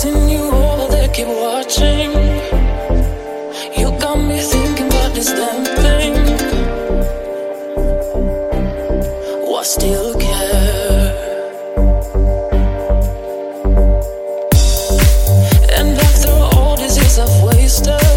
chasing you over there, keep watching. You got me thinking about this damn thing. Why still care? And after all these years I've wasted,